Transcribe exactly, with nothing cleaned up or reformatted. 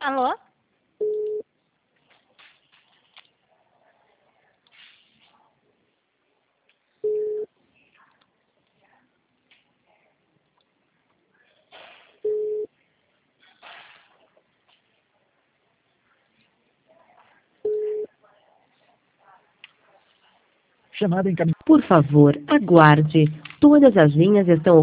Alô? Chamada encaminhada. Por favor, aguarde. Todas as linhas estão